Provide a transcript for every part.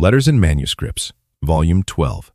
Letters and Manuscripts, Volume 12,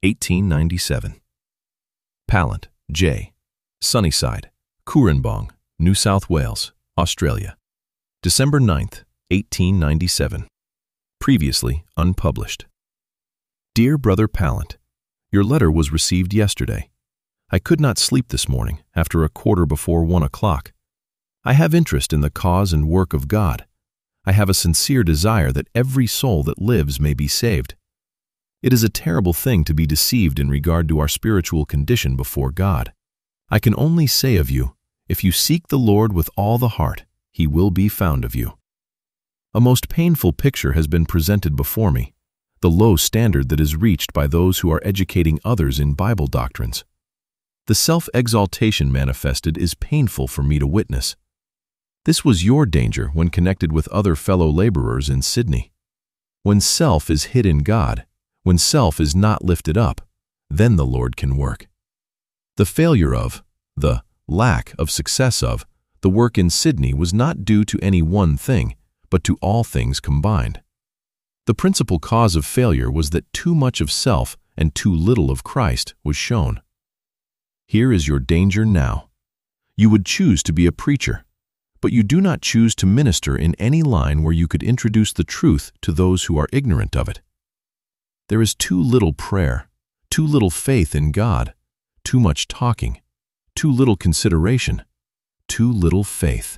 1897. Pallant, J. Sunnyside, Cooranbong, New South Wales, Australia. December 9th, 1897. Previously unpublished. Dear Brother Pallant, your letter was received yesterday. I could not sleep this morning after 1:15 o'clock. I have interest in the cause and work of God. I have a sincere desire that every soul that lives may be saved. It is a terrible thing to be deceived in regard to our spiritual condition before God. I can only say of you, if you seek the Lord with all the heart, He will be found of you. A most painful picture has been presented before me, the low standard that is reached by those who are educating others in Bible doctrines. The self-exaltation manifested is painful for me to witness. This was your danger when connected with other fellow laborers in Sydney. When self is hid in God, when self is not lifted up, then the Lord can work. The failure of, the lack of success of, the work in Sydney was not due to any one thing, but to all things combined. The principal cause of failure was that too much of self and too little of Christ was shown. Here is your danger now. You would choose to be a preacher, but you do not choose to minister in any line where you could introduce the truth to those who are ignorant of it. There is too little prayer, too little faith in God, too much talking, too little consideration, too little faith.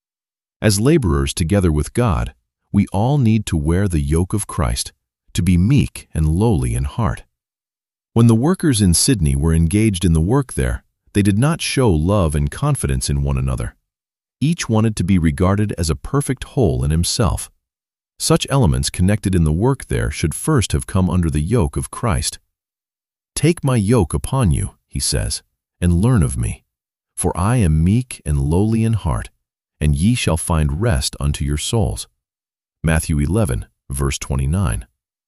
As laborers together with God, we all need to wear the yoke of Christ, to be meek and lowly in heart. When the workers in Sydney were engaged in the work there, they did not show love and confidence in one another. Each wanted to be regarded as a perfect whole in himself. Such elements connected in the work there should first have come under the yoke of Christ. Take my yoke upon you, he says, and learn of me. For I am meek and lowly in heart, and ye shall find rest unto your souls. Matthew 11, verse 29.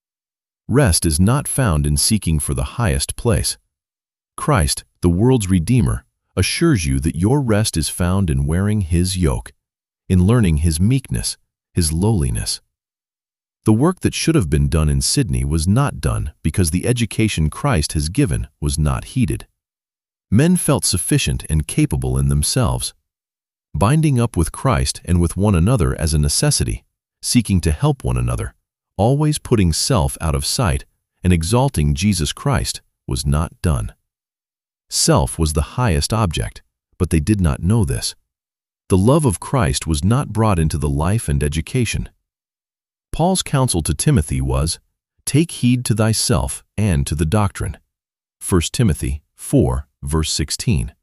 Rest is not found in seeking for the highest place. Christ, the world's Redeemer, assures you that your rest is found in wearing His yoke, in learning His meekness, His lowliness. The work that should have been done in Sydney was not done because the education Christ has given was not heeded. Men felt sufficient and capable in themselves. Binding up with Christ and with one another as a necessity, seeking to help one another, always putting self out of sight and exalting Jesus Christ was not done. Self was the highest object, but they did not know this. The love of Christ was not brought into the life and education. Paul's counsel to Timothy was, "Take heed to thyself and to the doctrine." 1 Timothy 4, verse 16.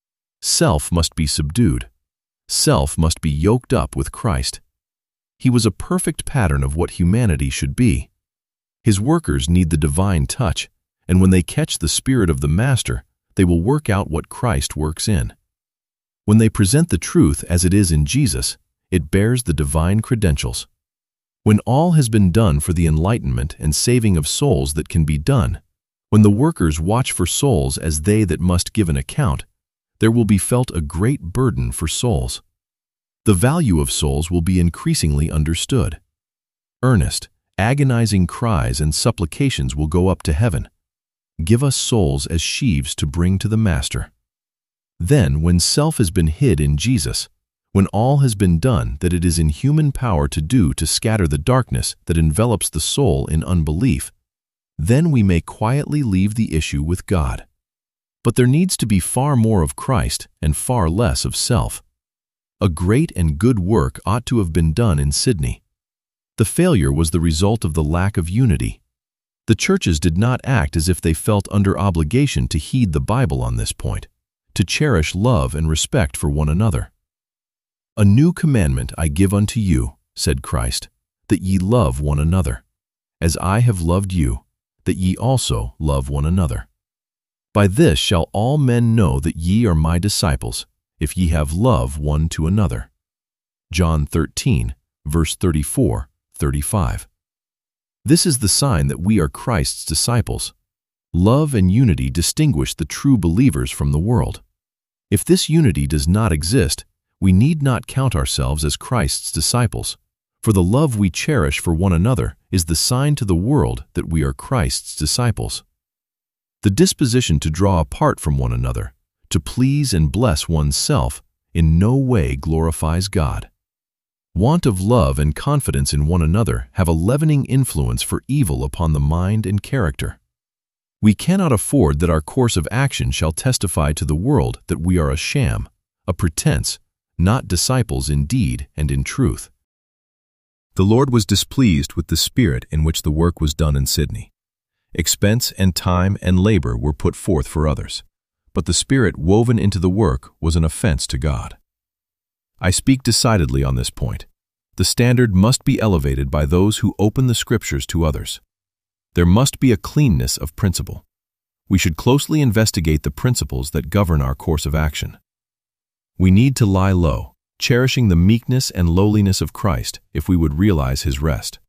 Self must be subdued. Self must be yoked up with Christ. He was a perfect pattern of what humanity should be. His workers need the divine touch, and when they catch the Spirit of the Master, they will work out what Christ works in. When they present the truth as it is in Jesus, it bears the divine credentials. When all has been done for the enlightenment and saving of souls that can be done, when the workers watch for souls as they that must give an account, there will be felt a great burden for souls. The value of souls will be increasingly understood. Earnest, agonizing cries and supplications will go up to heaven. Give us souls as sheaves to bring to the Master. Then, when self has been hid in Jesus, when all has been done that it is in human power to do to scatter the darkness that envelops the soul in unbelief, then we may quietly leave the issue with God. But there needs to be far more of Christ and far less of self. A great and good work ought to have been done in Sydney. The failure was the result of the lack of unity. The churches did not act as if they felt under obligation to heed the Bible on this point, to cherish love and respect for one another. "A new commandment I give unto you," said Christ, "that ye love one another. As I have loved you, that ye also love one another. By this shall all men know that ye are my disciples, if ye have love one to another." John 13, verse 34, 35. This is the sign that we are Christ's disciples. Love and unity distinguish the true believers from the world. If this unity does not exist, we need not count ourselves as Christ's disciples, For the love we cherish for one another is the sign to the world that we are Christ's disciples. The disposition to draw apart from one another, to please and bless one's self, in no way glorifies God. Want of love and confidence in one another have a leavening influence for evil upon the mind and character. We cannot afford that our course of action shall testify to the world that we are a sham, a pretense, not disciples in deed and in truth. The Lord was displeased with the spirit in which the work was done in Sydney. Expense and time and labor were put forth for others, but the spirit woven into the work was an offense to God. I speak decidedly on this point. The standard must be elevated by those who open the Scriptures to others. There must be a cleanness of principle. We should closely investigate the principles that govern our course of action. We need to lie low, cherishing the meekness and lowliness of Christ if we would realize His rest.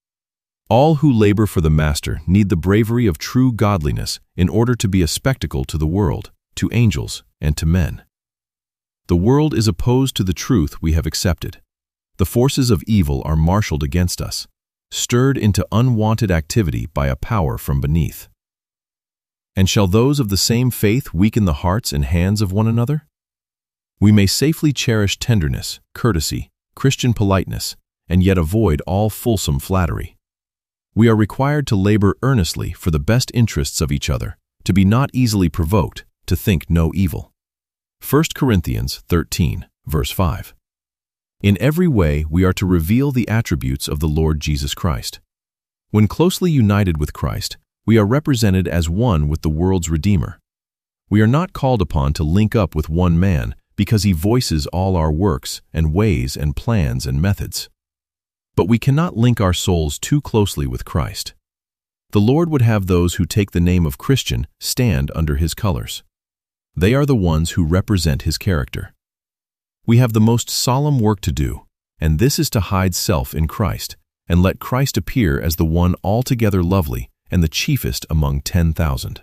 All who labor for the Master need the bravery of true godliness in order to be a spectacle to the world, to angels, and to men. The world is opposed to the truth we have accepted. The forces of evil are marshaled against us, stirred into unwanted activity by a power from beneath. And shall those of the same faith weaken the hearts and hands of one another? We may safely cherish tenderness, courtesy, Christian politeness, and yet avoid all fulsome flattery. We are required to labor earnestly for the best interests of each other, to be not easily provoked, to think no evil. 1 Corinthians 13, verse 5. In every way we are to reveal the attributes of the Lord Jesus Christ. When closely united with Christ, we are represented as one with the world's Redeemer. We are not called upon to link up with one man because he voices all our works and ways and plans and methods. But we cannot link our souls too closely with Christ. The Lord would have those who take the name of Christian stand under His colors. They are the ones who represent His character. We have the most solemn work to do, and this is to hide self in Christ and let Christ appear as the one altogether lovely and the chiefest among 10,000.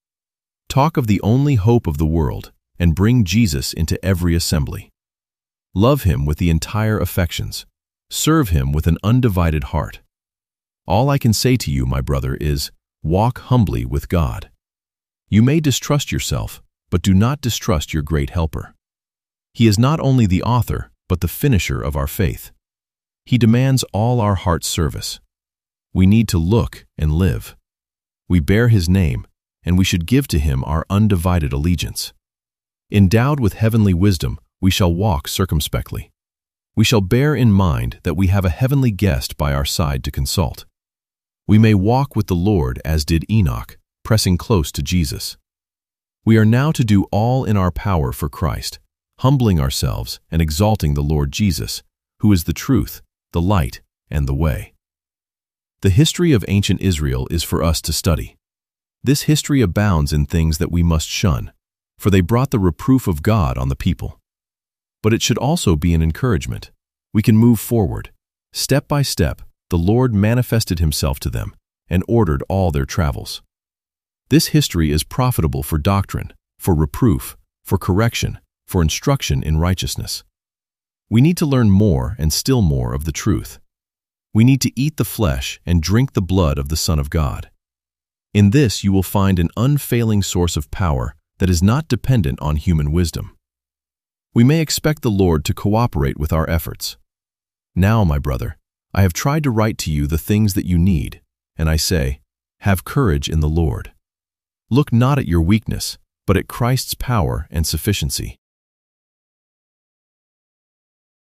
Talk of the only hope of the world and bring Jesus into every assembly. Love Him with the entire affections. Serve Him with an undivided heart. All I can say to you, my brother, is, walk humbly with God. You may distrust yourself, but do not distrust your great Helper. He is not only the author, but the finisher of our faith. He demands all our heart's service. We need to look and live. We bear His name, and we should give to Him our undivided allegiance. Endowed with heavenly wisdom, we shall walk circumspectly. We shall bear in mind that we have a heavenly guest by our side to consult. We may walk with the Lord as did Enoch, pressing close to Jesus. We are now to do all in our power for Christ, humbling ourselves and exalting the Lord Jesus, who is the truth, the light, and the way. The history of ancient Israel is for us to study. This history abounds in things that we must shun, for they brought the reproof of God on the people. But it should also be an encouragement. We can move forward. Step by step, the Lord manifested Himself to them and ordered all their travels. This history is profitable for doctrine, for reproof, for correction, for instruction in righteousness. We need to learn more and still more of the truth. We need to eat the flesh and drink the blood of the Son of God. In this you will find an unfailing source of power that is not dependent on human wisdom. We may expect the Lord to cooperate with our efforts. Now, my brother, I have tried to write to you the things that you need, and I say, have courage in the Lord. Look not at your weakness, but at Christ's power and sufficiency.